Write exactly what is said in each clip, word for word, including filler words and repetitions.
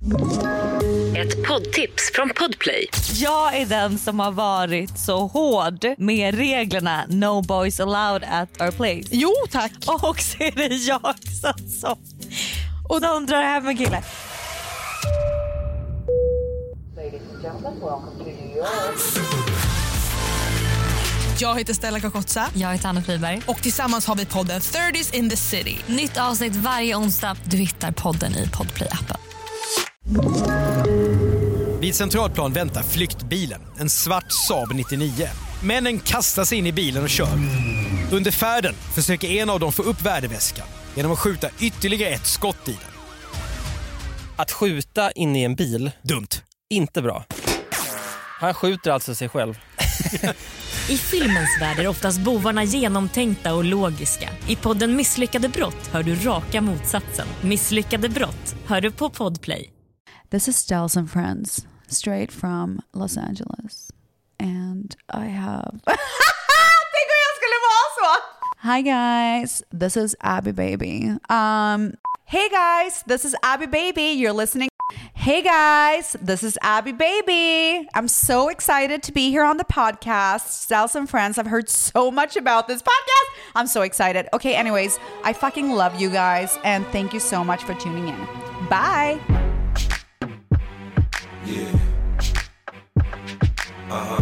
Ett poddtips från Podplay. Jag är den som har varit så hård med reglerna No boys allowed at our place. Jo, tack. Och så är det jag som, som, och de drar hem en kille. Jag heter Stella Kakotsa. Jag heter Anna Friberg. Och tillsammans har vi podden thirties in the city. Nytt avsnitt varje onsdag. Du hittar podden i Podplay-appen. Vid Centralplan väntar flyktbilen, en svart Saab nittionio. Männen kastar sig in i bilen och kör. Under färden försöker en av dem få upp värdeväskan genom att skjuta ytterligare ett skott i den. Att skjuta in i en bil, dumt. Inte bra. Han skjuter alltså sig själv. I filmens värld är oftast bovarna genomtänkta och logiska. I podden Misslyckade brott hör du raka motsatsen. Misslyckade brott hör du på Podplay. This is Styles and Friends, straight from Los Angeles. And I have... Tänk om jag skulle vara så! Hi guys, this is Abby Baby. Um, hey guys, this is Abby Baby. You're listening... Hey guys, this is Abby Baby. I'm so excited to be here on the podcast. Styles and Friends, I've heard so much about this podcast. I'm so excited. Okay, anyways, I fucking love you guys and thank you so much for tuning in. Bye. Yeah. Uh-huh.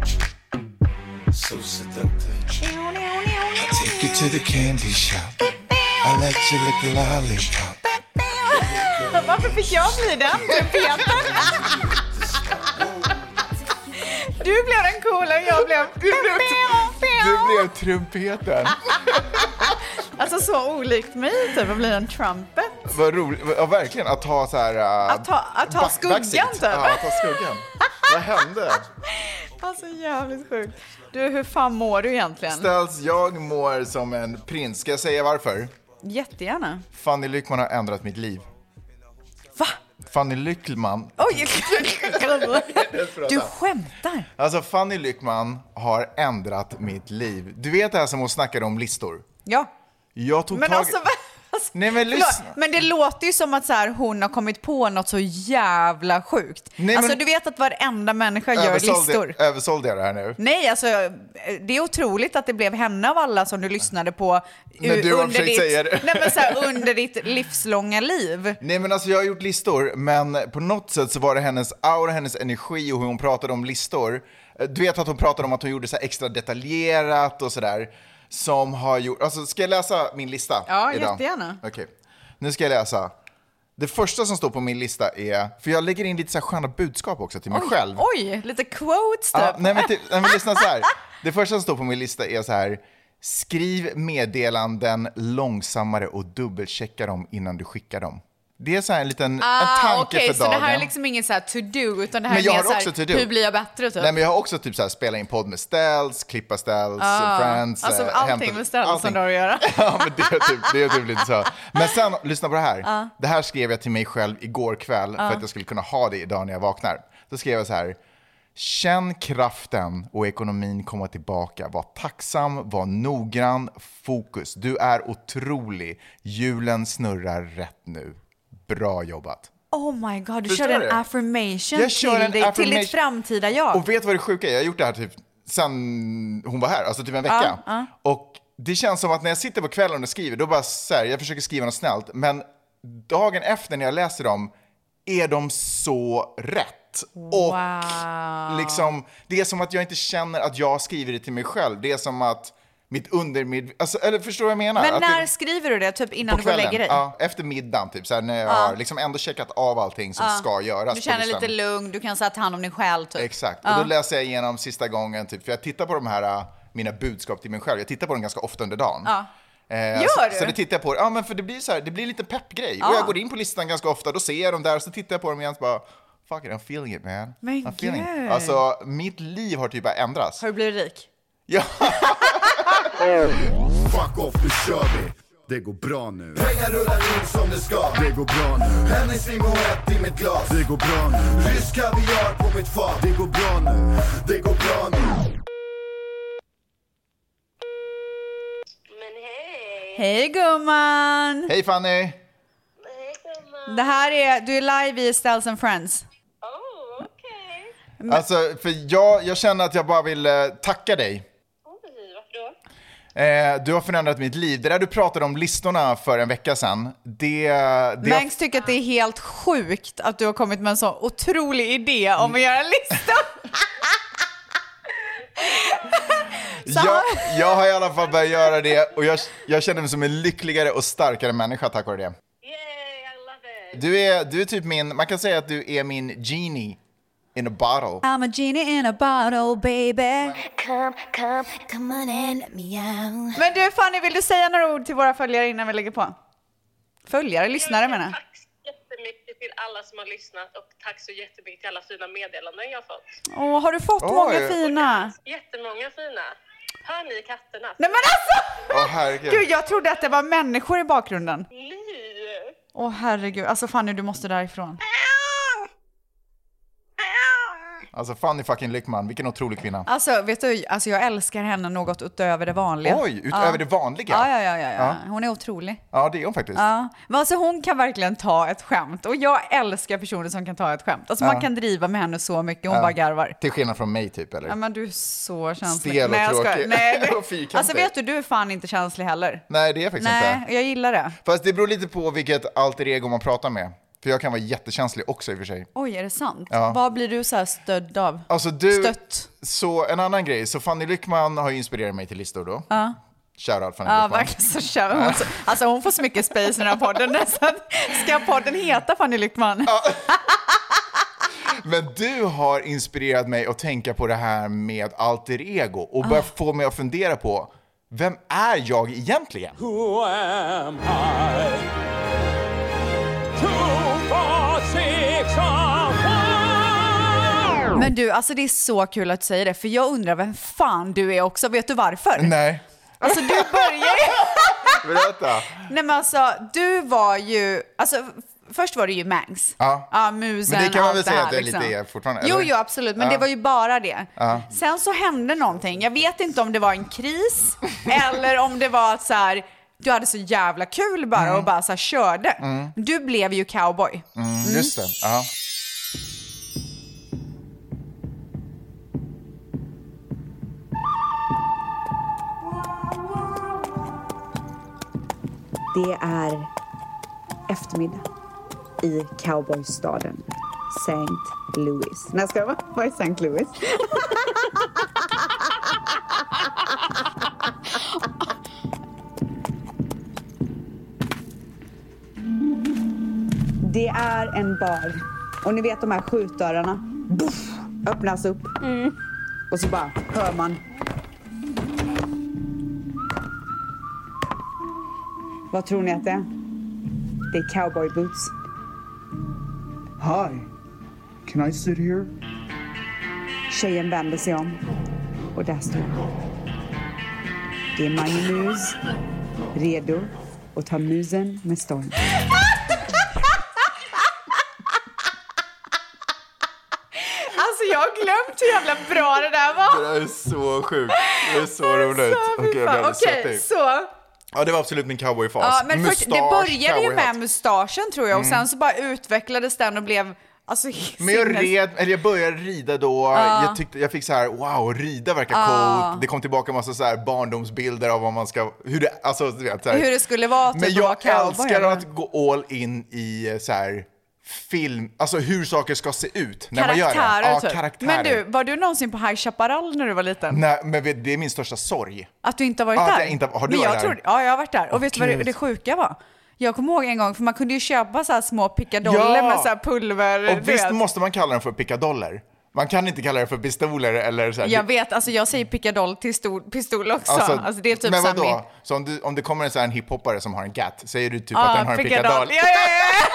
So seductive. I take you to the candy shop. I let you lick a lollipop. Varför fick jag bli den trumpeten? Du blev den coola och jag blev... Du blev, du blev trumpeten. Alltså så olikt mig typ att bli en trumpet. Vad roligt, ja, verkligen, att ta så här... Uh, att ta, att ta skuggan typ. Ja, att ta skuggan. Vad hände? Alltså jävligt sjukt. Du, hur fan mår du egentligen? Ställs, jag mår som en prins. Ska jag säga varför? Jättegärna. Fanny Lyckman har ändrat mitt liv. Va? Fanny Lyckman. Oj, du skämtar. Alltså Fanny Lyckman har ändrat mitt liv. Du vet det här som hon snackade om listor. Ja. Jag tog men tag... alltså, alltså, nej men lyssna. Men det låter ju som att så här, hon har kommit på något så jävla sjukt. Nej, alltså men... du vet att varenda människa gör listor. Översålde jag det här nu? Nej, alltså det är otroligt att det blev henne av alla som du lyssnade på när du under, ditt, säga det. nej, men så här, under ditt livslånga liv. Nej men alltså jag har gjort listor, men på något sätt så var det hennes aura, hennes energi och hur hon pratade om listor. Du vet att hon pratade om att hon gjorde så här extra detaljerat och sådär. Som har gjort, alltså ska jag läsa min lista ja, idag? Jättegärna. Okej, okay. Nu ska jag läsa. Det första som står på min lista är, för jag lägger in lite så här sköna budskap också till mig oj, själv. Oj, lite quotes typ. Ja, nej, men typ, nej men lyssna så här. Det första som står på min lista är så här: skriv meddelanden långsammare och dubbelchecka dem innan du skickar dem. Det är så här en liten ah, en tanke okay, för dagen. Så det här är liksom ingen så här to do, utan det här men jag är mer har så också här, to do. Hur blir jag bättre typ? Nej men jag har också typ så här spela in podd med Ställs, klippa Ställs, ah, Friends. Alltså äh, allting hämta, med Ställs allting. som du har att göra. Ja men det är, typ, det är typ lite så. Men sen, lyssna på det här. Ah. Det här skrev jag till mig själv igår kväll ah. för att jag skulle kunna ha det idag när jag vaknar. Då skrev jag så här: känn kraften och ekonomin komma tillbaka. Var tacksam, var noggrann, fokus. Du är otrolig. Hjulen snurrar rätt nu. Bra jobbat. Oh my god, du Förstår kör en du? affirmation jag kör till, en dig, affirmation. till ditt framtida jag. Och vet vad det sjuka är? Jag har gjort det här typ sen hon var här, alltså typ en vecka. Uh, uh. Och det känns som att när jag sitter på kvällen och skriver, då bara så här, jag försöker skriva något snällt. Men dagen efter när jag läser dem är de så rätt. Och wow. liksom, det är som att jag inte känner att jag skriver det till mig själv. Det är som att mitt undermid... Alltså, eller förstår du vad jag menar? Men att när det, skriver du det? Typ innan du går och lägger dig? Ja, efter middagen typ. Så här, när jag ja. har liksom ändå checkat av allting som ja. ska göras. Du känner lite lugn, du kan så ta hand om dig själv typ. Exakt, ja. och då läser jag igenom sista gången typ. För jag tittar på de här, mina budskap till mig själv. Jag tittar på dem ganska ofta under dagen. Ja. Eh, Gör så, du? så det tittar jag på, ja men för det blir så här, det blir lite peppgrej. Ja. Och jag går in på listan ganska ofta, då ser jag dem där. Så tittar jag på dem igen och bara, fuck it, I'm feeling it man. Men I'm feeling it. gud. Alltså, mitt liv har typ bara ändrats. Har du blivit rik? Ja. Fuck off, nu kör vi. Det går bra nu. Pengar rullar in som det ska. Det går bra nu. Hennes limonett i mitt glas. Det går bra nu. Rysk kaviar på mitt fat. Det går bra nu. Det går bra nu. Men hej. Hej gumman. Hej Fanny. Hej gumman. Det här är, du är live i Styles and Friends. Oh, okej. Men- Alltså, för jag, jag känner att jag bara vill eh, tacka dig. Oj, varför då? Eh, du har förändrat mitt liv. Det där du pratade om listorna för en vecka sedan, det... det har- Mangs tycker att det är helt sjukt att du har kommit med en så otrolig idé om att göra en lista. jag, jag har i alla fall börjat göra det och jag, jag känner mig som en lyckligare och starkare människa tack vare det. Yay, I love it. Du är, du är typ min, man kan säga att du är min genie in a bottle. I'm a genie in a bottle, baby. Come, come, come on and let me out. Men du Fanny, vill du säga några ord till våra följare innan vi lägger på? Följare, lyssnare menar jag. Tack så jättemycket till alla som har lyssnat och tack så jättemycket till alla fina meddelanden jag har fått. Åh, har du fått Oj. många fina? Jättemånga fina. Hör ni katterna? Nej men alltså! Åh herregud. Gud, jag trodde att det var människor i bakgrunden. Li. Åh herregud, alltså Fanny, du måste därifrån. Alltså Fanny fucking Lyckman, vilken otrolig kvinna. Alltså, vet du, alltså jag älskar henne något utöver det vanliga. Oj, utöver ja. det vanliga? Ja, ja, ja, ja, ja. Ja. Hon är otrolig. Ja, det är hon faktiskt. Ja, men alltså hon kan verkligen ta ett skämt. Och jag älskar personer som kan ta ett skämt. Alltså Ja. man kan driva med henne så mycket, hon Ja. bara garvar. Till skillnad från mig typ, eller? Ja, men du är så känslig. Stel och Nej, jag skojar. tråkig. Nej, du... Och fyrkantig. Alltså vet du, du är fan inte känslig heller. Nej, det är jag faktiskt Nej, inte. jag gillar det. Fast det beror lite på vilket alter ego man pratar med. För jag kan vara jättekänslig också i och för sig. Oj, är det sant? Ja. Vad blir du så här stödd av? Alltså du, Stött. så en annan grej. Så Fanny Lyckman har ju inspirerat mig till listor då. Ja. Shoutout Fanny Ja, Lyckman. verkligen så kör hon. Så, alltså hon får så mycket space i den här podden. Så att, ska podden heta Fanny Lyckman? Ja. Men du har inspirerat mig att tänka på det här med alter ego. Och börja få mig att fundera på, vem är jag egentligen? Who am I? Two, four, six, oh, Men du, alltså det är så kul att säga det. För jag undrar vem fan du är också. Vet du varför? Nej. Alltså du börjar Berätta. Nej men alltså, du var ju... Alltså, först var det ju Mangs. Ja. Ja, musen, Men det kan man allt väl säga här, att det är liksom. lite är fortfarande, Jo, eller? jo, absolut. Men Ja. det var ju bara det. Ja. Sen så hände någonting. Jag vet inte om det var en kris eller om det var att så här, du hade så jävla kul bara Mm. och bara så här körde. Mm. Du blev ju cowboy. Mm, just det. Ja. Det är eftermiddag i cowboystaden Saint Louis. Nej, ska jag vara? Vad är Saint Louis? Det är en bar. Och ni vet de här skjutdörrarna. Buff, öppnas upp. Och så bara hör man. Vad tror ni att det är? Det är cowboy boots. Hi, can I sit here? Tjejen vänder sig om. Och där står hon. Det är Mange Mus. Redo att ta musen med storm. Alltså jag har glömt hur jävla bra det där var. Det är så sjukt. Det är så roligt. Okej, jag blev Okej, svettig. så... Ja, det var absolut min cowboyfas. Ja, men först, det Mustasch, började ju cowboyhatt. med mustaschen tror jag och Mm. sen så bara utvecklades den och blev alltså Men jag, sinnes- red, eller jag började rida då, Ja. jag, tyckte, jag fick så här, wow, rida verkar Ja. coolt. Det kom tillbaka en massa så här barndomsbilder av vad man ska, hur det, alltså, du vet, så här. hur det skulle vara typ Men att vara jag cowboy, älskar eller? att gå all in i så här film, alltså hur saker ska se ut när man gör det. Karaktärer Ja, typ. karaktärer. Men du, var du någonsin på High Chaparral när du var liten? Nej, men vet, det är min största sorg. Att du inte har varit Ja, att där? jag inte- har du Men jag varit där? Trodde, ja, jag har varit där. Och Åh, vet du vad det, Gud. det sjuka var? Jag kommer ihåg en gång, för man kunde ju köpa så här små pickadoller Ja. med så här pulver. du Och visst vet. måste man kalla dem för pickadoller. Man kan inte kalla det för pistoler eller så här. Jag vet, alltså jag säger pickadoll till stor, pistol också. Alltså, Alltså, det är typ men så här vadå? min- Så om, du, om det kommer en, så här, en hiphoppare som har en gat, säger du typ Ja, att den har en pickadoll. pickadoll? Ja, ja, ja.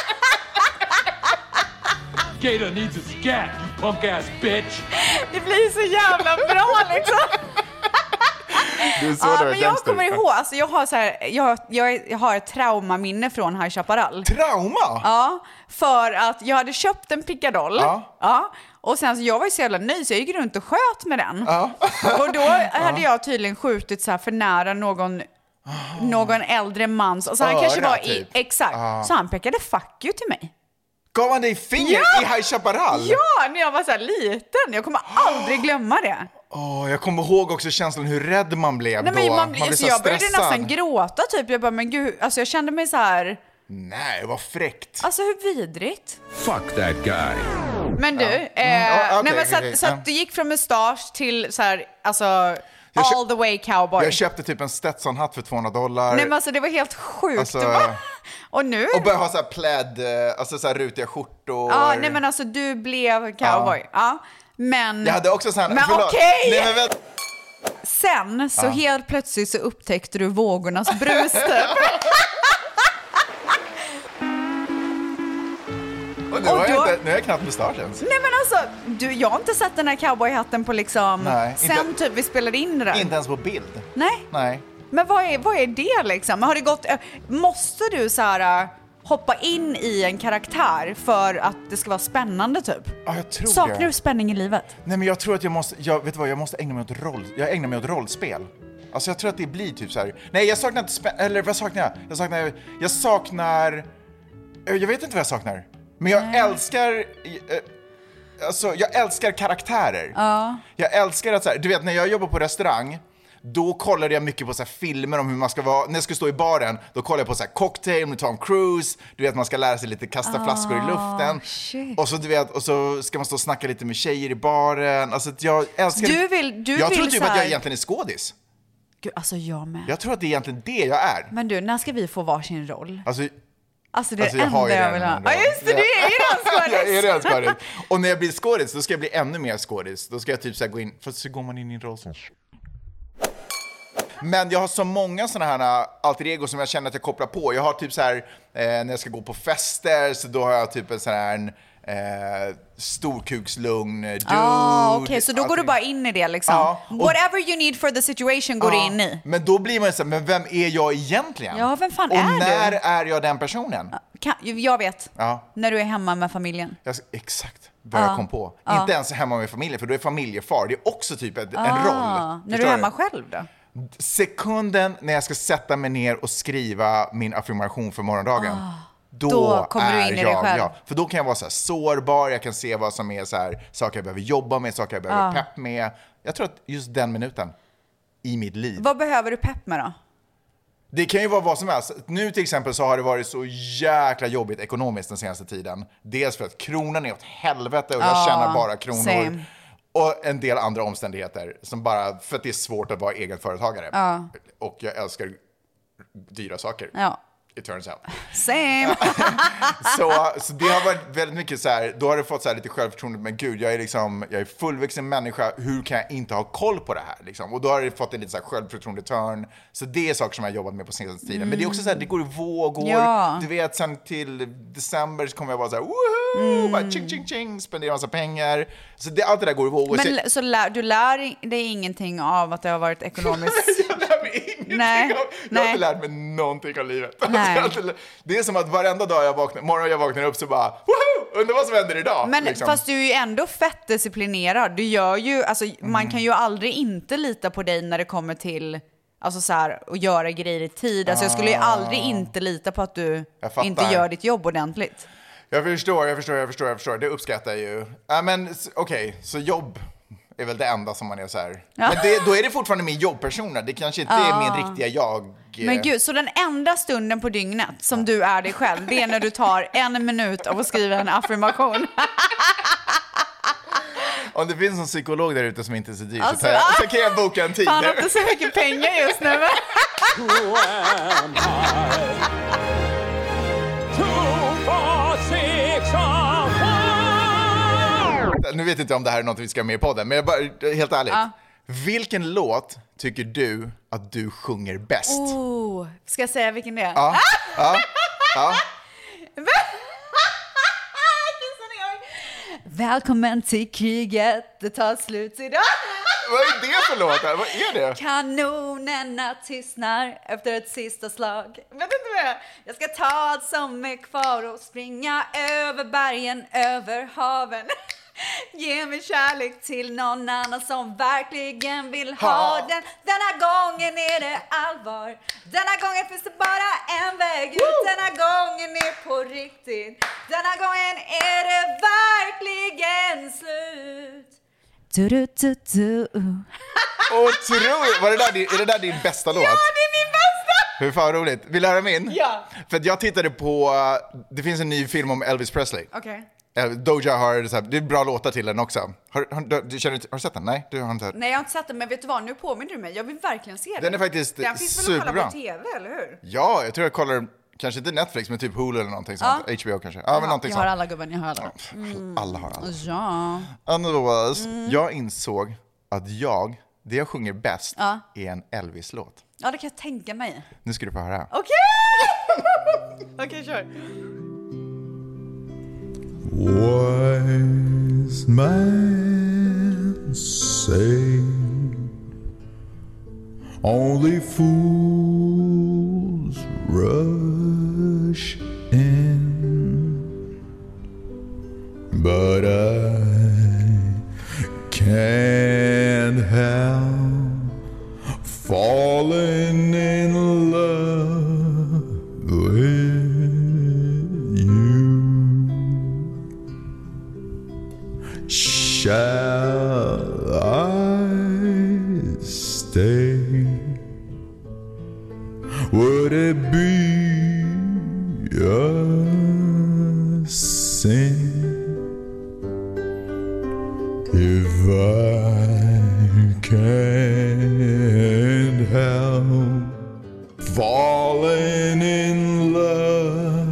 Gator needs a scat, you punk ass bitch. Det blir så jävla bra liksom. Du är så Ja, där men jag gangster. kommer ihåg, alltså jag har så här, jag, jag, jag har ett traumaminne från High Chaparral. Trauma? Ja, för att jag hade köpt en pickadoll. Ja. Ja. Och sen så jag var ju så jävla nöjd så jag gick runt och sköt med den. Ja. Och då hade jag tydligen skjutit så här för nära någon någon äldre man. Så han Öra, kanske var i, typ. exakt. Ah. Så han pekade fuck you till mig. Gav han dig finger Ja! i High Chaparral? Ja, när jag var så här liten. Jag kommer aldrig glömma det. Oh, jag kommer ihåg också känslan hur rädd man blev. Nej, men då. man, Man blev alltså, så jag började stressad. nästan gråta typ. Jag bara, men gud, alltså jag kände mig så här. Nej, vad fräckt. Alltså hur vidrigt. Fuck that guy. Men du, Ja. eh, Mm, ja, okej, nej, men så, okej, att, så ja. att du gick från mustasch till så här, alltså Jag all the way cowboy. Jag köpte typ en Stetson-hatt för tvåhundra dollar. Nej men alltså det var helt sjukt. Alltså- Du bara, och nu? Och började ha så här pläd, eh, alltså så här rutiga skjortor. Ja, nej men alltså du blev cowboy. Ja. Men... Jag hade också så här... Men förlåt. okej! Nej, men vänta. Sen så Ja. helt plötsligt så upptäckte du vågornas brus typ. Och nu, Och har jag då- inte, nu är jag knappt mustasch ens. Nej men alltså, du, jag har inte sett den här cowboyhatten på liksom... Nej, sen inte- typ vi spelade in det där. Inte ens på bild. Nej. Nej. Men vad är, vad är det liksom? Har det gått, måste du så här, hoppa in i en karaktär för att det ska vara spännande typ? Ja, jag tror Saknar det. du spänning i livet? Nej, men jag tror att jag måste, jag, vet du vad, jag måste ägna mig åt roll, jag ägnar mig åt rollspel. Alltså jag tror att det blir typ så här. Nej, jag saknar inte spä- eller vad saknar jag? Jag saknar, jag saknar, jag vet inte vad jag saknar. Men jag älskar, eh, alltså jag älskar karaktärer. Ja. Jag älskar att så här, du vet när jag jobbar på restaurang, då kollade jag mycket på så här filmer om hur man ska vara, när jag ska stå i baren, då kollar jag på så här Cocktail med Tom Cruise, du vet man ska lära sig lite kasta Ah, flaskor i luften. shit. Och så du vet, och så ska man stå och snacka lite med tjejer i baren. Alltså att jag älskar Du vill- du Jag vill tror typ så att här- jag egentligen är skådis. Gud, alltså jag med. Jag tror att det är egentligen det jag är. Men du, när ska vi få varsin roll? Alltså, Alltså det är alltså det jag har enda ju jag vill ha. redan en Ja just det, du är ju redan skådis. Jag är redan skådis. Och när jag blir skådis, då ska jag bli ännu mer skådis. Då ska jag typ så här gå in, för så går man in i en roll sen. Men jag har så många sådana här alter ego som jag känner att jag kopplar på. Jag har typ så här, eh, när jag ska gå på fester, så då har jag typ en sån här eh, storkukslugn dude. Ah, okej, okay. Så då går Allting. du bara in i det liksom. Ja, och- Whatever you need for the situation går Ja, du in i. Men då blir man ju så här, men vem är jag egentligen? Ja, vem fan och är när du? är jag den personen? Kan, jag vet. Ja. När du är hemma med familjen. Jag, exakt vad Ja. jag kom på. Ja. Inte ens hemma med familjen, för då är familjefar. Det är också typ ett, Ah, en roll. när du Förstår är hemma själv då? Sekunden när jag ska sätta mig ner och skriva min affirmation för morgondagen, då, Då kommer du är in i dig jag, själv. ja. För då kan jag vara så här sårbar, jag kan se vad som är så här, saker jag behöver jobba med, saker jag behöver Ah. pepp med. Jag tror att just den minuten i mitt liv. Vad behöver du pepp med då? Det kan ju vara vad som helst. Nu till exempel så har det varit så jäkla jobbigt ekonomiskt den senaste tiden. Dels för att kronan är åt helvete och jag Ja, tjänar bara kronor. same. Och en del andra omständigheter som bara, för att det är svårt att vara egen företagare. Ja. Och jag älskar dyra saker. Ja. It turns out. Same. Så, så det har varit väldigt mycket så här, då har det fått så här lite självförtroende, men gud, jag är liksom, jag är fullvuxen människa, hur kan jag inte ha koll på det här liksom? Och då har det fått en lite så här självförtroende-turn. Så det är saker som jag har jobbat med på senaste tiden. Men det är också så här, det går i vågor. Ja. Du vet, sen till december så kommer jag vara så här, woho! Mm. Bara ching, ching, ching, spendera massa pengar. Så det, allt det där går i vågor. Så- Men så lär, du lär dig ingenting av att det har varit ekonomiskt... jag lär mig ingenting Nej, av, jag har nej. inte lärt mig någonting av livet. Nej. Jag har inte lä- Det är som att varenda dag jag vaknar, morgon jag vaknar upp så bara, woho! Undrar vad som händer idag. Men liksom. fast du är ju ändå fett disciplinerad. Du gör ju, alltså man Mm. kan ju aldrig inte lita på dig när det kommer till, alltså så här, att göra grejer i tid. Alltså jag skulle ju aldrig inte lita på att du Jag fattar. inte gör ditt jobb ordentligt. Jag förstår, jag förstår, jag förstår, jag förstår. Det uppskattar jag ju. Ja, men s- okej, så jobb är väl det enda som man är så här. Ja. Men det, då är det fortfarande min jobbpersona. Det kanske inte Ja. är min riktiga jag. Men gud, så den enda stunden på dygnet som du är dig själv, det är när du tar en minut av att skriva en affirmation. Om det finns en psykolog där ute som inte är så dyr Alltså, så, tar jag, ah! så kan jag boka en tid. Fan, har inte så mycket pengar just nu. Men... Nu vet jag inte om det här är något vi ska ha med i podden, men jag bara, helt ärligt. Ja. Vilken låt tycker du att du sjunger bäst? Oh, ska jag säga vilken det är? Ja, ja, ja. Välkommen till kriget, det tar slut idag. Vad är det för låt? Vad är det? Kanonerna tystnar efter ett sista slag. Vet inte vad det är? Jag ska ta allt som är kvar och springa över bergen, över haven. Ge mig kärlek till någon annan som verkligen vill ha den. Denna gången är det allvar. Denna gången finns det bara en väg ut. Denna gången är på riktigt. Denna gången är det verkligen slut. Du, du, du, du. Otroligt! Var det där, din- är det där din bästa låt? Ja, det är min bästa! Hur fan roligt. Vill du höra min? Ja. För att jag tittade på, det finns en ny film om Elvis Presley. Okej. Eh, Doja har så här, det är bra låtar till den också. Har, har, du, du, känner, har du sett den? Nej, du har inte hört. Nej, jag har inte sett den, men vet du vad? Nu påminner du mig. Jag vill verkligen se den. Den är faktiskt Den finns väl att kolla superbra. på tv, eller hur? Ja, jag tror jag kollar, kanske inte Netflix, men typ Hulu eller någonting sånt. Ja. H B O kanske. Ja, men någonting jag sånt. har alla gubben, jag har alla. Mm. Alla har alla. Ja. Anyways, Mm. jag insåg att jag, det jag sjunger bäst, Ja. är en Elvis-låt. Ja, det kan jag tänka mig. Nu ska du få höra. Okej! Okej, kör. Wise man say only fools rush in, but I can't help falling in love with you. Shall I stay? Would it be a sin if I can't help falling in love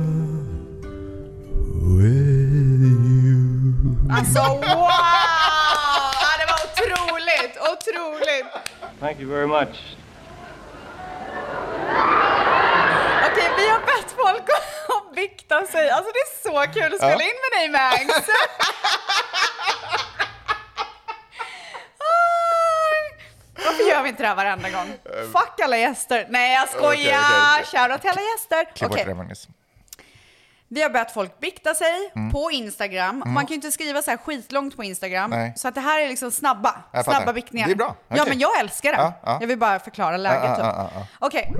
with you? Alltså, wow! Ja, det var otroligt, otroligt. Thank you very much. Okej, vi har bett folk att vikta sig. Alltså, det är så kul att spela Ja. in med dig, Mangs. Varför gör vi inte det här varenda gång? Fuck alla gäster. Nej, jag skojar. Okej, okej, okej. Shoutout till alla gäster. Klipp bort Okej. det, Magnus. Vi har bett folk bikta sig Mm. på Instagram. Mm. Man kan ju inte skriva så här skitlångt på Instagram. Nej. Så att det här är liksom snabba, Jag fattar. snabba biktningar. Det är bra. Ja, Okej. men jag älskar det. Ja, ja. Jag vill bara förklara läget. Ja, typ. ja, ja, ja. Okej.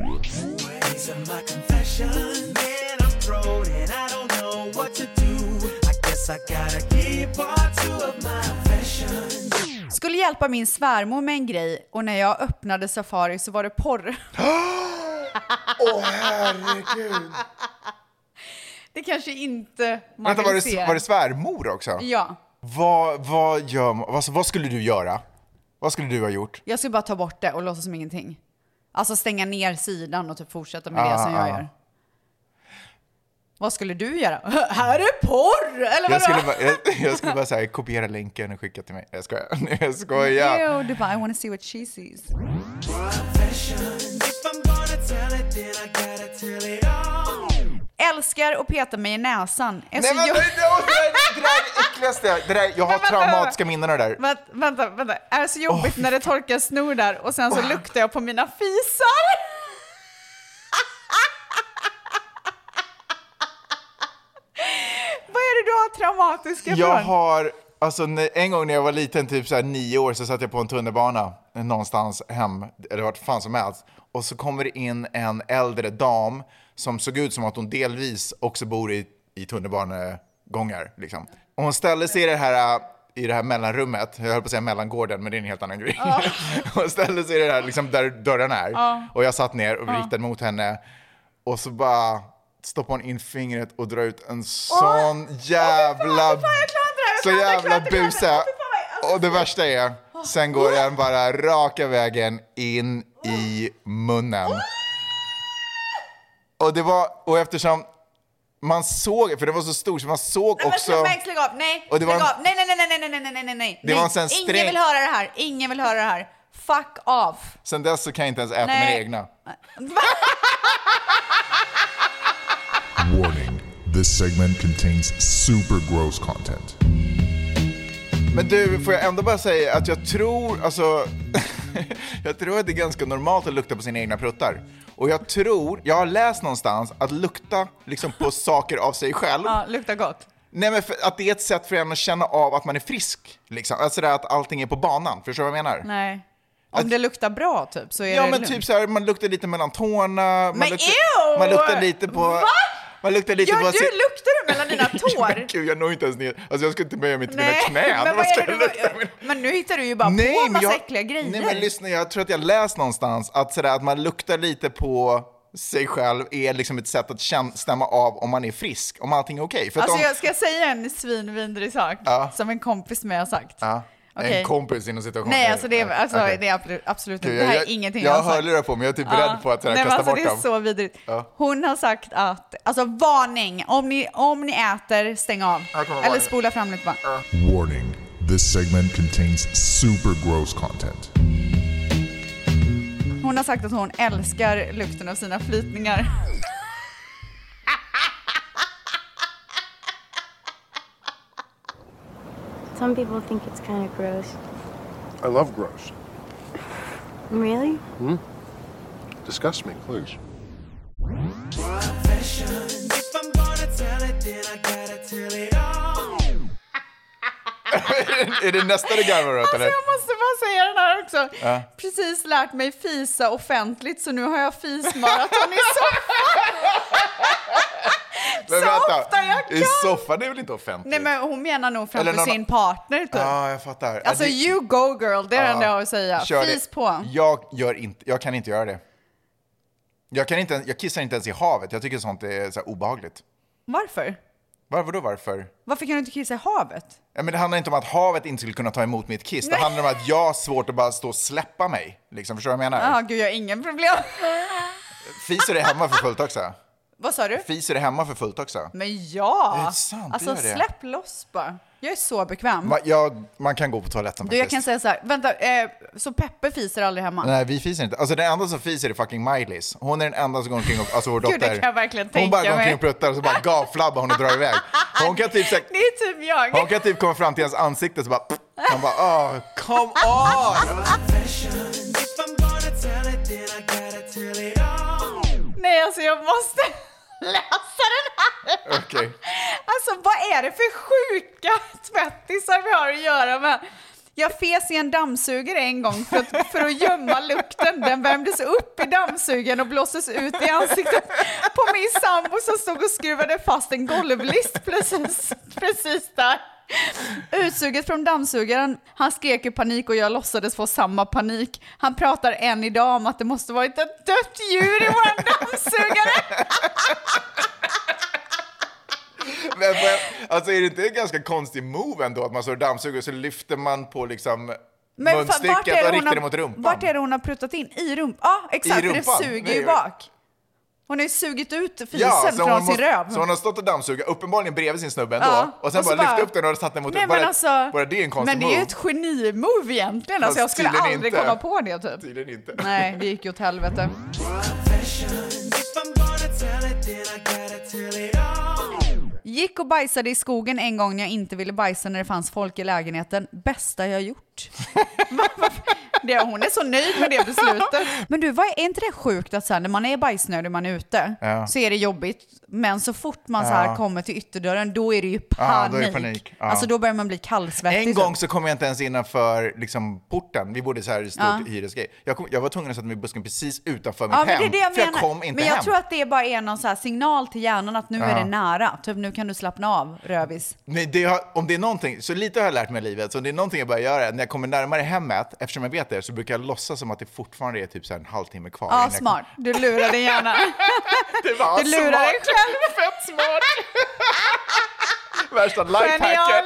Skulle hjälpa min svärmor med en grej och när jag öppnade Safari så var det porr. Åh, oh, herregud. Det kanske inte man Vänta, var vill det, se. var det svärmor också? Ja. Vad, vad, gör, man- alltså, vad skulle du göra? Vad skulle du ha gjort? Jag skulle bara ta bort det och låtsas som ingenting. Alltså stänga ner sidan och typ fortsätta med Ah, det som jag ah. gör. Vad skulle du göra? Här är porr! Eller Jag vadå? skulle bara, jag, jag skulle bara säga kopiera länken och skicka till mig. Jag skojar. Jag skojar. Jo, du bara, I wanna see what she sees. Älskar att peta mig i näsan. Är Nej, så men, jo- det, det, det, det där är det äckligaste. Det där, jag har Men vänta, traumatiska minnen av det där. Vänta, vänta, vänta. Är det så jobbigt när det torkar snor där och sen så luktar jag på mina fisar? Vad är det du har traumatiska Jag från? har, alltså när- en gång när jag var liten, typ så här nio år, så satt jag på en tunnelbana någonstans hem, eller vart fan som helst. Och så kommer det in en äldre dam som såg ut som att hon delvis också bor i, i tunnelbanegångar. Liksom. Och hon ställde sig i det här, i det här mellanrummet, jag höll på att säga mellangården, men det är en helt annan grej. Ja. Hon ställde sig i det här, liksom, där dörren är. Ja. Och jag satt ner och Ja. riktade mot henne. Och så bara stoppar hon in fingret och drar ut en sån jävla, så jävla buse. Och det värsta är, sen går den bara raka vägen in i munnen. Och det var, och eftersom man såg, för det var så stort så man såg också. Nej, men, lägg av. Nej, Och det var lägg en- av. Nej, nej, nej, nej, nej, nej, nej, nej, nej. Det var en sån Ingen sträng- vill höra det här. Ingen vill höra det här. Fuck off. Sen dess så kan jag inte ens äta Nej. mina egna. Warning, this segment contains super gross content. Men du, får jag ändå bara säga att jag tror, alltså, jag tror att det är ganska normalt att lukta på sina egna pruttar. Och jag tror, jag har läst någonstans att lukta liksom på saker av sig själv, Ja, luktar gott. Nej, men för, att det är ett sätt för en att känna av att man är frisk. Liksom. Alltså det att allting är på banan. Förstår du vad jag menar? Nej. Om att, det luktar bra typ så är ja, det men lugnt. typ så här, man luktar lite mellan tårna. Man Men luktar, ew! man luktar lite på... Va? Man luktar lite ja, på... du luktar du mellan dina tår? Men gud, jag når inte ens ner. Alltså jag ska inte böja mig till Nej, mina knän. Men, vad ska är det lukta? du, men nu hittar du ju bara nej, på massa jag, äckliga grejer. Nej, men lyssna, jag tror att jag läst någonstans att, sådär, att man luktar lite på sig själv är liksom ett sätt att känna, stämma av om man är frisk, om allting är okej. Okay. Alltså om... jag ska säga en svinvindrig sak ja. som en kompis med har sagt. Ja. Okay. En kompis inom situationen. Nej, alltså det är, alltså, okay. det är absolut, absolut okay, det här jag, är ingenting jag, jag jag har sagt. Jag hör på mig, jag är typ beredd ja. på att sådär, Nej, kasta alltså, bort dem. det är så vidrigt. Ja. Hon har sagt att, alltså varning, om ni, om ni äter, stäng av. Eller spola fram lite bara. Ja. Warning, this segment contains super gross content. Hon har sagt att hon älskar lukten av sina flytningar. Some people think it's kind of gross. I love gross. Really? Hmm? Disgust me, please. Är det nästa du garvar åt, alltså, eller? jag måste bara säga den här också. Ja. Precis lärt mig fisa offentligt, så nu har jag fismaraton i soffan. Men så vänta, ofta jag kan. I soffan är väl inte offentligt? Nej, men hon menar nog framför någon... sin partner typ. Ja, jag fattar. Alltså det... you go girl, det är det enda jag har att säga. Kör Fis det. på. Jag, gör inte, jag kan inte göra det. Jag, kan inte, jag kissar inte ens i havet. Jag tycker sånt är så här obehagligt. Varför? Var, vadå varför? Varför kan du inte kissa i havet? Ja, men det handlar inte om att havet inte skulle kunna ta emot mitt kiss. Nej. Det handlar om att jag har svårt att bara stå och släppa mig. Liksom, förstår du vad jag menar? Ja, gud, jag har ingen problem. Fiser det hemma för fullt också? Vad sa du? Fiser det hemma för fullt också? Men ja! Det är sant, alltså det. släpp loss bara. Jag är så bekväm. Ma, jag, man kan gå på toaletten du, faktiskt. Jag kan säga så här, vänta, eh, så Peppe fiser aldrig hemma? Nej, vi fiser inte. Alltså den enda som fiser är fucking Miley's. Hon är den enda som går omkring och, alltså vår dotter. Gud, det kan jag verkligen hon tänka bara går omkring mig. och pruttar och så bara gavflabbar hon och drar iväg. Hon kan typ säga, det är typ jag. Hon kan typ komma fram till hans ansikte och så bara, han bara, åh, oh, come on! Nej, alltså jag måste läsa den här. Okej. Okay. Alltså vad är det för sjuka tvättisar vi har att göra med? Jag fes i en dammsugare en gång för att, för att gömma lukten. Den värmdes upp i dammsugaren och blåstes ut i ansiktet på min sambo som stod och skruvade fast en golvlist precis, precis där. Utsuget från dammsugaren. Han skrek i panik och jag låtsades få samma panik. Han pratar än idag om att det måste varit ett dött djur i vår dammsugare. Men, alltså är det inte en ganska konstig move ändå att man så dammsuger så lyfter man på liksom men munstycket och riktar det mot rumpan? Vart är det hon har pruttat in? I rumpan? Ja, exakt. I rumpan? Det suger Nej, ju bak. Hon har ju sugit ut fisen ja, från sin måste, röv. Så hon har stått och dammsugat uppenbarligen bredvid sin snubbe ändå. Ja, och sen och bara, bara lyft upp den och satt den mot nej, bara, alltså, bara det är en konstig men det är ju ett geni-move egentligen. Alltså, jag skulle aldrig inte. komma på det typ. Tydligen inte. Nej, det gick ju åt helvete. Gick och bajsade i skogen en gång när jag inte ville bajsa när det fanns folk i lägenheten. Bästa jag gjort. det, hon är så nöjd med det beslutet. Men du, vad är inte det sjukt att så här, när man är bajsnödig man är ute ja. så är det jobbigt. Men så fort man så här ja. kommer till ytterdörren då är det ju panik. Ja, då är det panik. Ja. Alltså då börjar man bli kallsvettig. En gång så kom jag inte ens innanför liksom, porten. Vi bodde så här i stort ja. hyresgrej. Jag, kom, jag var tvungen att sätta mig i busken precis utanför mitt ja, hem. Det är det jag för menar. jag kom inte men jag hem. tror att det bara är någon så här signal till hjärnan att nu ja. är det nära. Typ nu kan du slappna av, rövis. Nej, det har, om det är någonting, så lite har jag lärt mig i livet. Så om det är någonting jag börjar göra, när jag kommer närmare hemmet, eftersom jag vet det, så brukar jag låtsas som att det fortfarande är typ så här en halvtimme kvar. Ja, smart. Du lurar dig gärna. Det var du lurar smart. dig själv. Fett smart. Värsta lifehacken.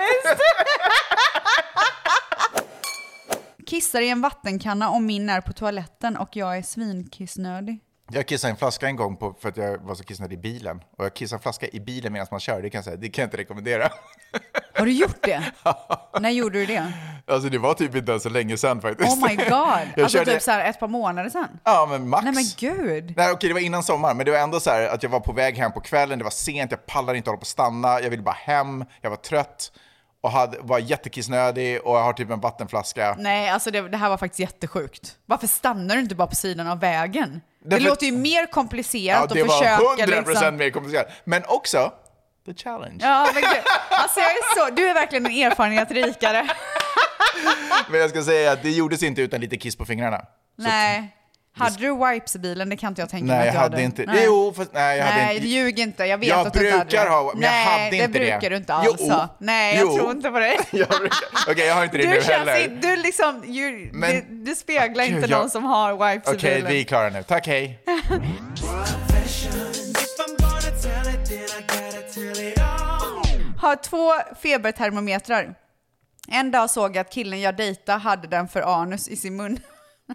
Kissar i en vattenkanna om min är på toaletten och jag är svinkissnödig. Jag kissade en flaska en gång på, för att jag var så kissnödig i bilen. Och jag kissade en flaska i bilen medan man kör. Det kan jag säga, det kan jag inte rekommendera. Har du gjort det? När gjorde du det? Alltså det var typ inte så länge sedan faktiskt. Oh my god. Jag alltså körde... typ så här ett par månader sedan? Ja, men max. Nej men gud. Nej, okej, det var innan sommar. Men det var ändå så här att jag var på väg hem på kvällen. Det var sent, jag pallade inte hålla på att stanna. Jag ville bara hem, jag var trött. Och hade, var jättekissnödig och jag har typ en vattenflaska. Nej, alltså det, det här var faktiskt jättesjukt. Varför stannar du inte bara på sidan av vägen? Det Därför... låter ju mer komplicerat ja, att försöka. Det var hundra procent liksom... mer komplicerat. Men också, the challenge. Ja, men gud. Alltså jag är så, du är verkligen en erfarenhet rikare. Men jag ska säga att det gjordes inte utan lite kiss på fingrarna. Nej. Hade du wipes i bilen? Det kan inte jag tänka mig Nej, att jag du hade hade. inte. Nej. Jo, fast, nej, jag hade nej, inte. ljug inte. Jag vet jag att du inte hade brukar det. ha, men nej, jag hade inte det. det brukar du inte alls jo. ha. Nej, jag jo. tror inte på dig. Okej, okay, jag har inte det du nu känns heller. In, du liksom, you, men, du, du speglar Gud, inte jag, någon som har wipes okay, i bilen. Okej, vi är klara nu. Tack, hej. Har två febertermometrar. En dag såg jag att killen jag dejtade hade den för anus i sin mun.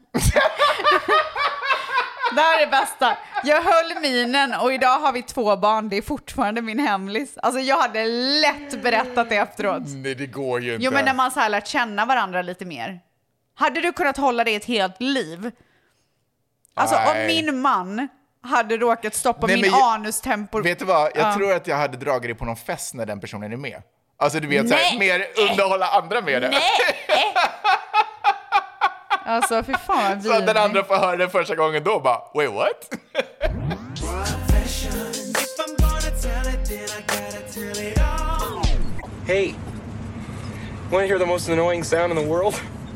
Det här är det bästa. Jag höll minen och idag har vi två barn. Det är fortfarande min hemlis. Alltså jag hade lätt berättat det efteråt. Nej, det går ju inte. Jo, men när man så här lärt känna varandra lite mer. Hade du kunnat hålla det ett helt liv? Alltså Nej. om min man hade råkat stoppa Nej, min jag, anustempor. Vet du vad? Jag ja. tror att jag hade dragit det på någon fest när den personen är med. Alltså du vet, så här, Nej. mer underhålla andra med det. Nej. Alltså fy fan vad så att den andra får höra det första gången då bara, wait what? Hey, want to hear the most annoying sound in the world?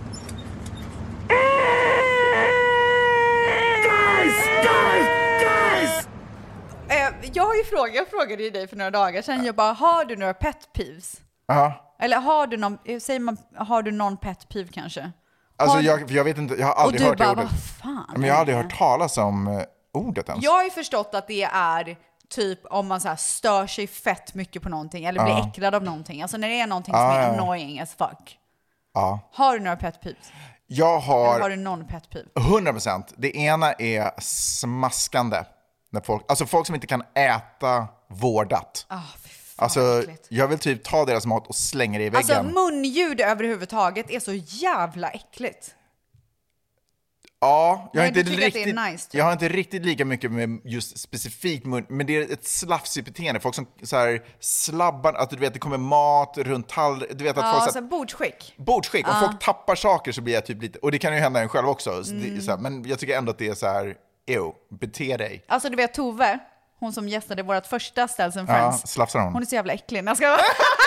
Guys, guys, guys! Eh, jag har ju frågat, jag frågade ju dig för några dagar sedan, jag bara, har du några pet peeves? Ja. Eller har du någon, säger man, har du någon pet peeve kanske? Alltså har... jag, jag vet inte, jag har aldrig och hört du bara, det ordet. vad fan? Men jag har aldrig hört talas om uh, ordet ens. Jag har ju förstått att det är typ om man så här stör sig fett mycket på någonting eller blir ja. äcklad av någonting. Alltså när det är någonting ja, som är ja. annoying as fuck. Ja. Har du några pet peeves? Jag har... Eller har du någon pet peeve? hundra procent. Det ena är smaskande. När folk, alltså folk som inte kan äta vårdat. Oh, alltså, jag vill typ ta deras mat och slänga det i väggen. Alltså munljud överhuvudtaget är så jävla äckligt. Ja, jag har, Nej, inte du tycker att riktigt, det är nice, typ. jag har inte riktigt lika mycket med just specifikt mun, men det är ett slafsigt beteende. Folk som så här slabbar, att du vet det kommer mat runt tall, du vet att Ja, folk så så här, bordsskick. bordsskick, om Ja. folk tappar saker så blir jag typ lite, och det kan ju hända en själv också, så Mm. det, så här, men jag tycker ändå att det är så här, ew, bete dig. Alltså du vet Tove, hon som gästade vårt första Ställs and Ja, Friends. slafsar hon. Hon är så jävla äcklig. Jag ska...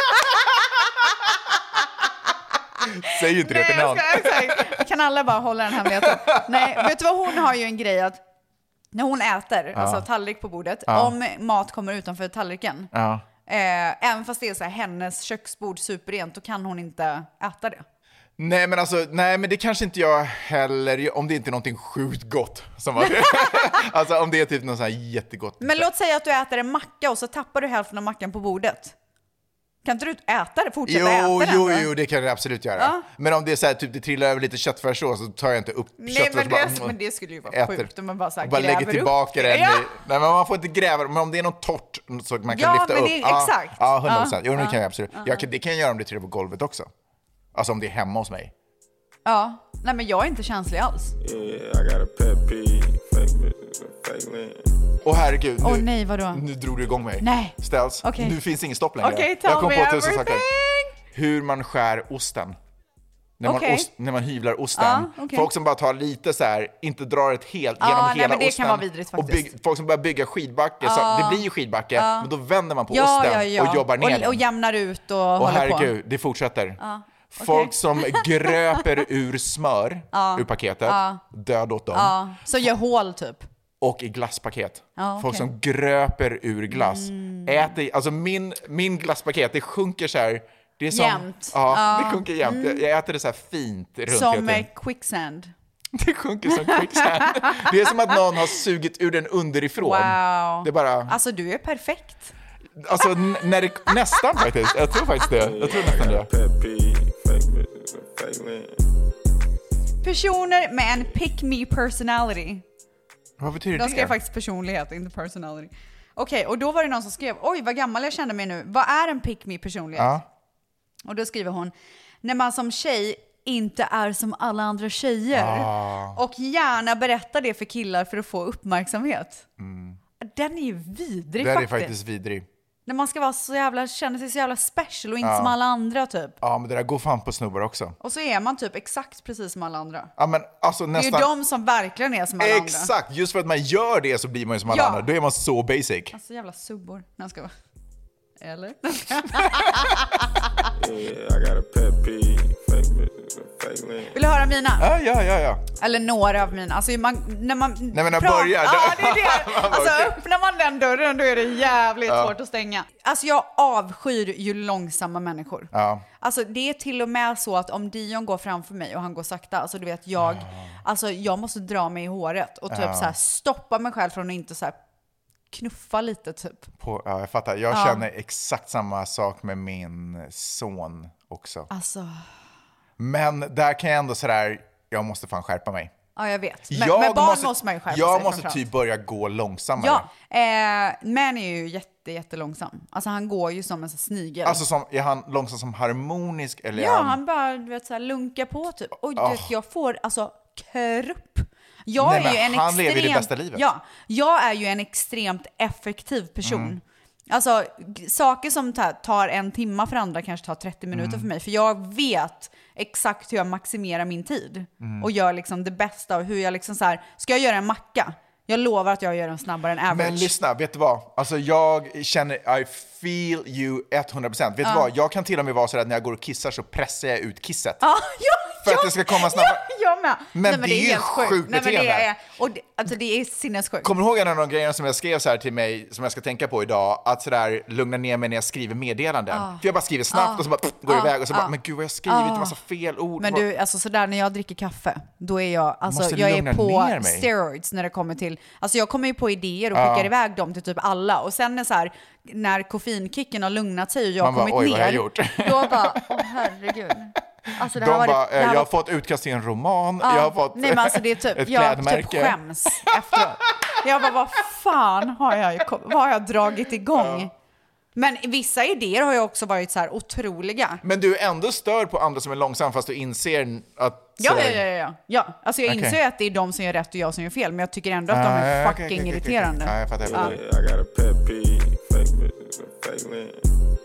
Säg ju inte det till någon. Jag ska, exakt. Kan alla bara hålla den hemligheten? Nej, vet du vad, hon har ju en grej att när hon äter, Ja. alltså tallrik på bordet, Ja. om mat kommer utanför tallriken, Ja. eh, även fast det är så här, hennes köksbord superrent, då kan hon inte äta det. Nej men alltså, nej men det kanske inte jag heller, om det inte är någonting sjukt gott. Som att, alltså om det är typ något så här jättegott. Men låt säga att du äter en macka och så tappar du hälften av mackan på bordet. Kan inte du äta det? Fortsätta Jo, äta jo, den? jo, det kan jag absolut göra. Ja. Men om det är så här, typ det trillar över lite köttfärssås så tar jag inte upp Nej, köttfärssås. men bara, det, men det skulle ju vara äter. sjukt om man bara, så här bara lägger gräver tillbaka upp den. Ja. I, nej, men man får inte gräva, men om det är något torrt så man kan Ja, lyfta men upp. det är- Ja, exakt. Ja, hundra procent. Ja, Jo, det ja, kan jag absolut. ja. Jag kan, det kan jag göra om det trillar på golvet också. Alltså om det är hemma hos mig. Ja, nej men jag är inte känslig alls. Åh herregud, nu, Åh nej, vadå? nu drog du igång mig. Nej. Ställs, Okej. nu finns ingen stopp längre. Okej, tell jag kom me på tusen everything. saker. Hur man skär osten. När man, Okej. ost, när man hyvlar osten. Ja, okej. Folk som bara tar lite så här, inte drar ett helt Ja, genom nej, hela men det osten. kan vara vidrigt och faktiskt. bygg, folk som börjar bygga skidbacke, Ja. så det blir ju skidbacke, Ja. men då vänder man på Ja, osten ja, ja. och jobbar ner och, den. och jämnar ut och, Och håller på. herregud, det fortsätter. Ja, Folk okej. som gröper ur smör Ja. ur paketet, Ja. död åt dem. Ja, så gör hål typ. Och i glasspaket. Ja, Folk okej. som gröper ur glass. Mm. Äter, alltså min, min glasspaket, det sjunker så här. Det är som, Jämnt. Ja, Ja. det sjunker jämt. Mm. Jag äter det så här fint runt Som hela eh, tiden. quicksand. Det sjunker som quicksand. Det är som att någon har sugit ur den underifrån. Wow. Det är bara, Alltså du är perfekt. alltså n- när det, nästan faktiskt. Jag tror faktiskt det. Jag tror nästan det. Personer med en pick me personality. Vad betyder De det? skrev faktiskt personlighet, inte personality. Okej, och då var det någon som skrev, oj vad gammal jag kände mig nu. Vad är en pick me personlighet? Ja. Och då skriver hon, när man som tjej inte är som alla andra tjejer. Ah. Och gärna berättar det för killar för att få uppmärksamhet. Mm. Den är ju vidrig Det är faktiskt. faktiskt vidrig. När man ska vara så jävla, känna sig så jävla special och inte Ja. som alla andra typ. Ja, men det där går fan på snubbar också. Och så är man typ exakt precis som alla andra. Ja, men alltså Det är nästan... ju de som verkligen är som alla andra. Exakt, just för att man gör det så blir man ju som alla Ja. andra. Då är man så basic. Alltså jävla subbor. Nej, jag ska vara. Eller? Yeah, I got a pet peeve. Fake, fake man. Vill du höra mina? Ja, ja, ja, ja. Eller några av mina. Alltså man, när man Nej, men när pratar, börjar. Ja, det är det. Alltså öppnar man den dörren då är det jävligt Ja. svårt att stänga. Alltså jag avskyr ju långsamma människor. Ja. Alltså det är till och med så att om Dion går framför mig och han går sakta, alltså du vet jag, alltså jag måste dra mig i håret och typ Ja. så här stoppa mig själv från att inte så här knuffa lite typ. På, ja, jag fattar. Jag Ja. känner exakt samma sak med min son också. Alltså, Men där kan jag ändå sådär, jag måste fan skärpa mig. ja jag vet. Men, Jag men barn måste, måste- man ju skärpa Jag sig måste framförallt. typ börja gå långsammare. Ja, eh, men är ju jätte, jättelångsam. Alltså han går ju som en sån snigel. Alltså som, är han långsam som harmonisk eller är Ja, han... han bara du vet, så här, lunkar på typ. Och du Oh. vet, jag får alltså krupp. Jag Nej, är men ju en han extrem... lever ju det bästa livet. Ja, jag är ju en extremt effektiv person. Mm. Alltså g- saker som ta- tar en timme för andra kanske tar trettio minuter Mm. för mig. För jag vet exakt hur jag maximerar min tid. Mm. Och gör liksom det bästa. Och hur jag liksom så här, ska jag göra en macka? Jag lovar att jag gör den snabbare än average. Men lyssna, vet du vad? Alltså jag känner, I feel you hundra procent. Vet Ja. du vad? Jag kan till och med vara så att när jag går och kissar så pressar jag ut kisset. Ja, ja, För att ja, det ska komma snabbare. Ja, jag med. Men det är ju helt sjukt Nej, men det beteende. är, och det, alltså det är sinnessjukt. Kommer du ihåg en av de grejerna som jag skrev så här till mig som jag ska tänka på idag? Att sådär lugna ner mig när jag skriver meddelanden. Ah. För jag bara skriver snabbt Ah. och så bara pff, går Ah. iväg och så Ah. bara, men gud vad jag har skrivit Ah. en massa fel ord. Men du, alltså sådär när jag dricker kaffe, då är jag, alltså Måste jag lugna är på ner mig. steroids när det kommer till, alltså jag kommer ju på idéer och Ja. skickar iväg dem till typ alla. Och sen är så här, när koffeinkicken har lugnat sig och jag har Man bara, kommit oj, vad har ner, jag gjort? då bara, åh herregud. Alltså det De här var bara, det, det eh, här jag var- har fått utkast till en roman, Ja. jag har fått Nej men alltså det är typ, ett jag typ klädmärke. skäms efteråt. Jag bara, vad fan har jag, vad har jag dragit igång? Men vissa idéer har ju också varit så här otroliga. Men du är ändå störd på andra som är långsam fast du inser att... Ja, så ja, här- ja, ja. ja. Alltså jag Okej. inser ju att det är de som gör rätt och jag som gör fel, men jag tycker ändå att de Ah, är ja, fucking okej, okej, okej, okej. irriterande. Ja, jag fattar, jag fattar. Yeah, I got a pet peeve. Fake, fake man.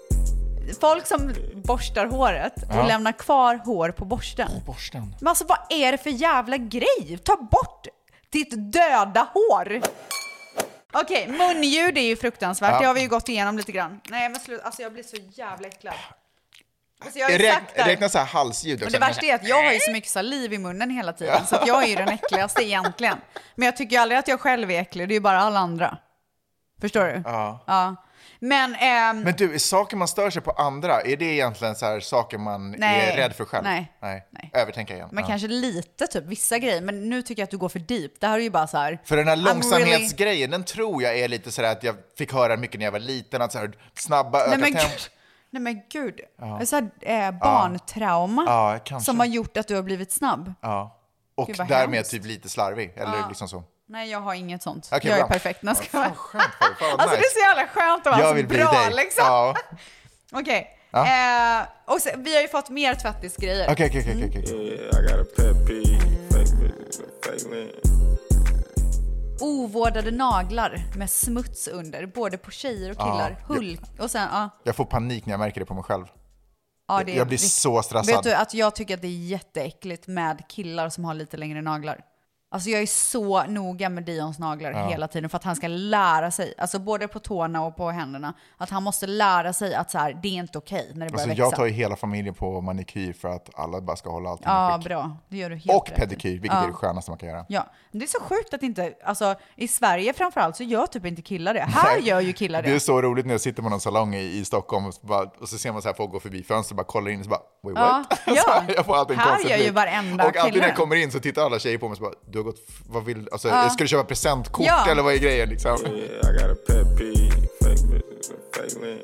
Folk som borstar håret och Ja. lämnar kvar hår på borsten. borsten. Men alltså vad är det för jävla grej? Ta bort ditt döda hår. Okej, munljud är ju fruktansvärt. Ja. Det har vi ju gått igenom lite grann. Nej men sluta, alltså jag blir så jävla äcklad. Alltså jag har ju Räk, sagt det. räkna så här halsljud Men också. det värsta är att jag har ju så mycket saliv i munnen hela tiden. Så att jag är ju den äckligaste egentligen. Men jag tycker ju aldrig att jag själv är äcklig. Det är ju bara alla andra. Förstår du? Ja. Ja. Men, ehm, Men du, är saker man stör sig på andra, är det egentligen så här saker man Nej. är rädd för själv? Nej. Nej. Övertänka igen. men Ja. kanske lite typ vissa grejer. Men nu tycker jag att du går för deep. Det här är ju bara så här. För den här I'm långsamhetsgrejen, den tror jag är lite så där att jag fick höra mycket när jag var liten, att så här snabba, Nej öka men, tempo. gud. Nej men gud. Ja. Det är så här, eh, barntrauma Ja, kanske. som har gjort att du har blivit snabb. Ja. Och Gud, vad därmed hemskt. typ lite slarvig, eller Ja. liksom så. Nej, jag har inget sånt. Okej, jag är bra. perfekt. När ska Ja, fan, skönt för dig. Fan, vad Alltså det nice. är så jävla skönt att vara Jag så vill bli bra dig. liksom. Ja. Okej. Ja. Eh, och sen, vi har ju fått mer tvättisgrejer. Okej, okej, okej, okej, okej. Yeah, I got a pet peeve. Fake, fake man. Ovårdade naglar med smuts under, både på tjejer och killar. Ja. Hulk. Och sen, ja. Jag får panik när jag märker det på mig själv. ja det är Jag blir rikt- så stressad. Vet du att jag tycker att det är jätteäckligt med killar som har lite längre naglar. Alltså jag är så noga med Dions naglar Ja. hela tiden för att han ska lära sig, alltså både på tårna och på händerna, att han måste lära sig att så här, det är inte okej när det börjar Alltså, växa. jag tar ju hela familjen på manikyr för att alla bara ska hålla allting i Ja, skick. bra. Det gör du helt Och rätt i. pedikyr, vilket Ja. är det skönaste man kan göra. Ja, det är så sjukt att inte, alltså i Sverige framförallt så gör typ inte killar det. Här Nej. gör ju killar det. Det är så roligt när jag sitter på någon salong i, i Stockholm och så, bara, och så ser man så här folk gå förbi fönstret och bara kollar in och så bara, wait Ja, what? ja. Så här, jag får alltid en Här konstig gör ju blick. varenda Och alltid när kille. jag kommer in så tittar alla tjejer på mig och så bara, du har gått, f- vad vill, alltså, Ja. ska du köpa presentkort Ja. eller vad är grejen liksom? Yeah, I got a pet peeve. Fake, fake man.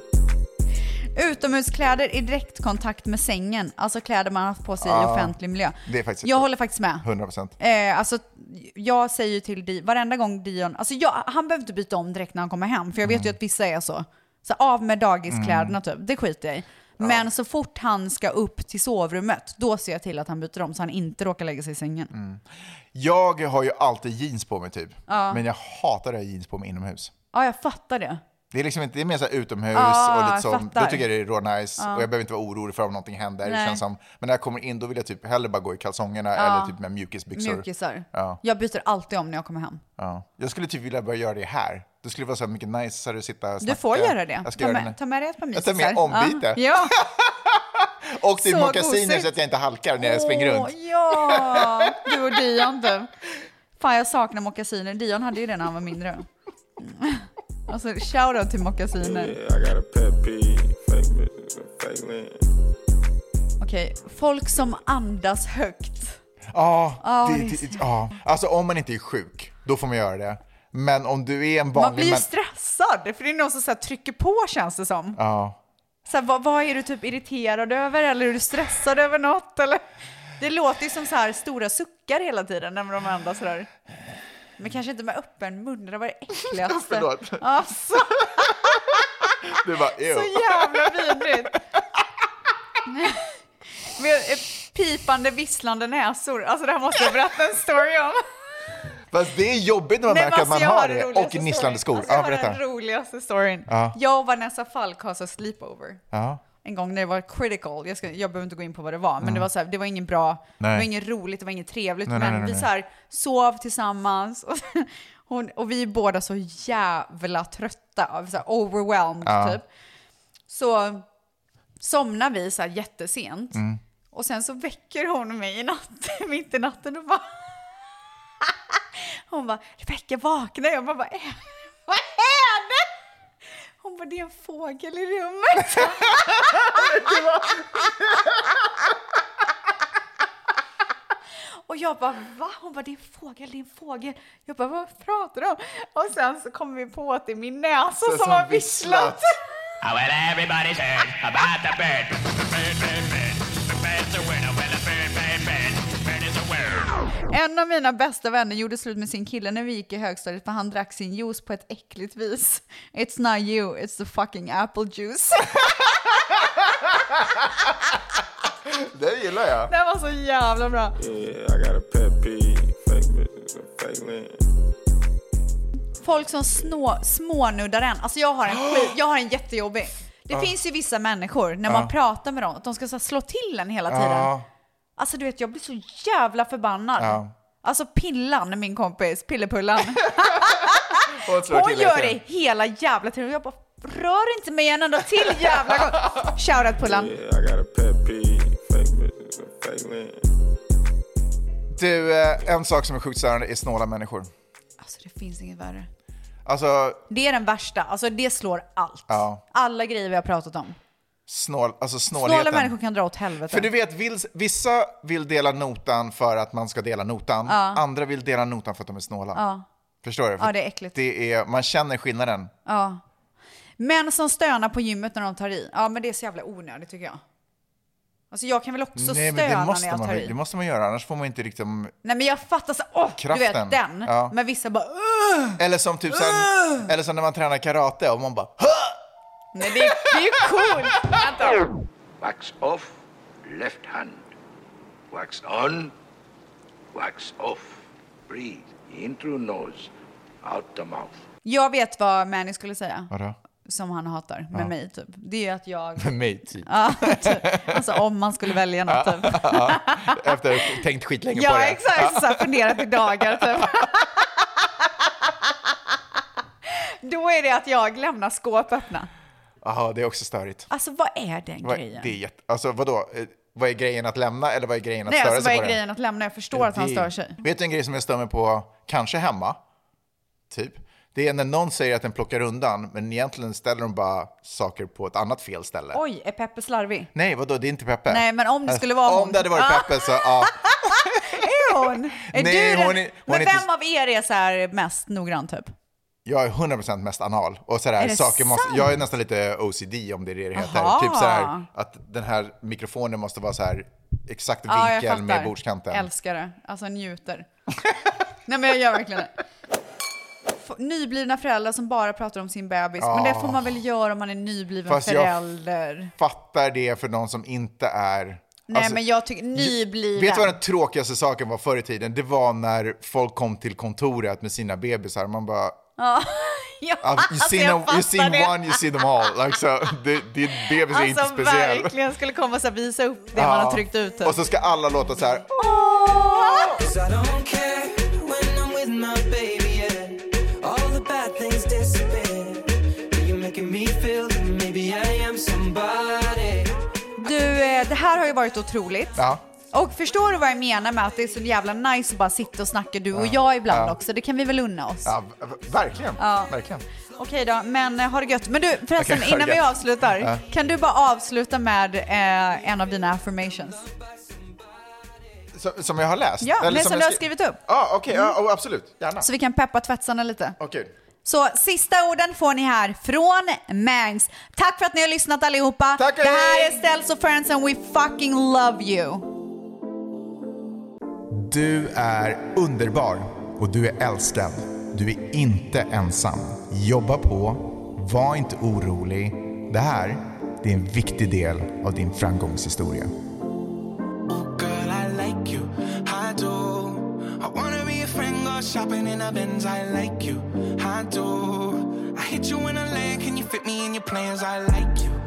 Utomhuskläder i direktkontakt med sängen, alltså kläder man har haft på sig i Ja, offentlig miljö. det är faktiskt jag ett- håller faktiskt med. hundra procent. Eh, alltså, jag säger ju till Dion, varenda gång Dion, alltså jag, han behöver inte byta om direkt när han kommer hem, för jag vet ju att vissa är så. Så av med dagiskläderna typ, det skiter jag i. Men så fort han ska upp till sovrummet, då ser jag till att han byter om så han inte råkar lägga sig i sängen. Jag har ju alltid jeans på mig typ, Ja. men jag hatar att ha jeans på mig inomhus. Ja, jag fattar det. Det är liksom inte, det är mer så här utomhus Ja, och lite jag så. fattar. Då tycker jag det är rå nice Ja. och jag behöver inte vara orolig för om någonting händer. Det Nej. känns som, men när jag kommer in då vill jag typ hellre bara gå i kalsongerna Ja. eller typ med mjukisbyxor. Mjukisar. Ja. Jag byter alltid om när jag kommer hem. Ja. Jag skulle typ vilja börja göra det här. Det skulle vara så mycket nice att sitta och snacka. Du får göra det. Jag ska ta, göra med, det. ta med dig ett par Jag tar mysisar. med ombyte. Ja. Och till Så mockasiner gosigt. så att jag inte halkar när jag Åh, springer runt. Ja, du och Dion typ. Fan, jag saknar mockasiner. Dion hade ju det när han var mindre. Mm. Alltså, shoutout till mockasiner. Yeah, I got a pet peeve. Fake bitches and fake men. Okej, folk som andas högt. Ja, Ja, det, det är det, så- ja. Alltså om man inte är sjuk, då får man göra det. Men om du är en vanlig... Man blir ju men- stressad, för det är någon som så här trycker på, känns det som. Ja. Så här, vad, vad är du typ irriterad över, eller är du stressad över något? Eller? Det låter ju som så här stora suckar hela tiden när de andas sådär. Men kanske inte med öppen mun, det var det äckligaste. Förlåt. Alltså. Du bara, ew. Så jävla vidrigt. Med ett pipande, visslande näsor. Alltså det här måste jag berätta en story om. Fast det är jobbigt när man Nej, märker att men man alltså, jag har den det. roligaste Och nisslande skor. storyn. Alltså, Ja, jag har berätta. den roligaste storyn. Ja. Jag och Vanessa Falk har så sleepover. Ja. En gång när det var critical, jag, ska, jag behöver inte gå in på vad det var, men Mm. det var så här, det var ingen bra, Nej. det var inget roligt, det var inget trevligt, Nej, nej, men nej, vi nej. så här, sov tillsammans och, hon, och vi är båda så jävla trötta, så här, overwhelmed Ja. typ. Så somnar vi så här jättesent Mm. och sen så väcker hon mig i natten, mitt i natten och bara hon bara, Rebecka vakna, jag bara, vad är, vad är det? Hon bara, det är en fågel i rummet. Och jag bara, va? Hon bara, det är en fågel, det är en fågel. Jag bara, vad pratar du om? Och sen så kommer vi på att det är min näsa Så som, som har visslat. visslat. Oh, well, everybody's heard about the bird. Bird, bird, bird. The bird's a word. Oh, well, a bird, bird, bird. Bird is a word. En av mina bästa vänner gjorde slut med sin kille när vi gick i högstadiet för han drack sin juice på ett äckligt vis. It's not you, it's the fucking apple juice. Det gillar jag. Det var så jävla bra. Yeah, I got a pet peeve. Fake bitches and fake men. Folk som snå, smånuddar en. Alltså jag har en skit, jag har en jättejobbig. Det Ja. finns ju vissa människor när Ja. man pratar med dem att de ska så här slå till en hela tiden. Ja. Alltså du vet, jag blir så jävla förbannad. Ja. Alltså Pillan, min kompis, Pillepullan. Hon slår Hon till gör hela det tiden. hela jävla tiden. Och jag bara, rör inte mig en enda till jävla gång. Shoutout Pullan. Yeah, I got a pet peeve. Fake bitches and fake men. Du, eh, en sak som är sjukt störande är snåla människor. Alltså det finns inget värre. Alltså, Det är den värsta. Alltså det slår allt. ja. Alla grejer vi har pratat om. Snål, alltså snålheten. Snåla människor kan dra åt helvete. För du vet, vill, vissa vill dela notan för att man ska dela notan. Ja. Andra vill dela notan för att de är snåla. Ja. Förstår du? För Ja, det är äckligt. Det är, man känner skillnaden. Ja. Män som stönar på gymmet när de tar i. Ja, men det är så jävla onödigt tycker jag. Alltså jag kan väl också Nej, men stöna det när måste, jag tar man, i. det måste man göra, annars får man inte riktigt... Nej, men jag fattar så, åh, du Kraften. vet den. Ja. Men vissa bara, Ugh! Eller som typ sen, eller som när man tränar karate och man bara... Nej, det, är- det är ju coolt. Vänta. Wax off, left hand. Wax on, wax off. Breathe in through nose, out the mouth. Jag vet vad Manny skulle säga. Vadå? Som han hatar med Ja. mig typ. Det är att jag... Med mig typ. Ja, typ. Alltså om man skulle välja något typ. Ja, efter att ha tänkt skitlänge på Ja, det. exakt. Så här, funderat i dagar typ. Då är det att jag lämnar skåp öppna. Jaha, det är också störigt. Alltså vad är den Vad- grejen? Det är jätte, alltså vadå? Eh, Vad är grejen att lämna eller vad är grejen att Nej, störa alltså sig vad är på grejen det? att lämna? Jag förstår att han Det- stör sig. Vet du en grej som jag stör mig på, kanske hemma, typ? Det är när någon säger att den plockar undan, men egentligen ställer de bara saker på ett annat fel ställe. Oj, är Peppe slarvig? Nej, vadå? Det är inte Peppe. Nej, men om det skulle vara Om hon. det hade varit Ah. Peppe så, ja. Är hon? Är Nej, du den... hon är- hon Men är vem inte- av er är så här mest noggrann typ? Jag är hundra procent mest anal. Och sådär, Är det saker måste, sant? jag är nästan lite O C D om det är det det heter. Aha. Typ sådär, att den här mikrofonen måste vara så här exakt Ja, jag vinkel fattar. med bordskanten. Älskar det. Alltså njuter. Nej, men jag gör verkligen det. F- Nyblivna föräldrar som bara pratar om sin bebis. Men det får man väl göra om man är nybliven Fast jag förälder. fattar det för någon som inte är... Nej, alltså, men jag tycker nybliven. Vet du vad den tråkigaste saken var förr i tiden? Det var när folk kom till kontoret med sina bebisar. Man bara... Ja, ja, Uh, you alltså, seen, jag a, you fattar seen det. one, you see them all. Like, so, det, din bebis är inte Alltså speciell. verkligen skulle komma och så här visa upp det Ja. man har tryckt ut. Typ. Och så ska alla låta så här. Cause I don't care when I'm with my baby, yeah. All the bad things disappear. eh, det här har ju varit otroligt. Ja. Och förstår du vad jag menar med att det är så jävla nice att bara sitta och snacka du och jag ibland Ja. också. Det kan vi väl unna oss. Ja, v- verkligen. Ja. verkligen. Okej då, men eh, ha det gött. Men du, förresten, Okej, ha det innan vi gött. avslutar, Ja. kan du bara avsluta med eh, en av dina affirmations? Så, som jag har läst? Ja, Eller men som jag du har skri- skrivit upp. Ja, okej, ja, oh, absolut. Gärna. Så vi kan peppa tvättsarna lite. Okej. Så sista orden får ni här från Mangs. Tack för att ni har lyssnat allihopa. Tack, det här hej. är Stells och Friends and we fucking love you. Du är underbar och du är älskad. Du är inte ensam. Jobba på, var inte orolig. Det här, det är en viktig del av din framgångshistoria. Girl, I like you, I do. I wanna be a friend, go shopping in a Benz. I like you, I do. I hit you in a lane, can you fit me in your plans? I like you.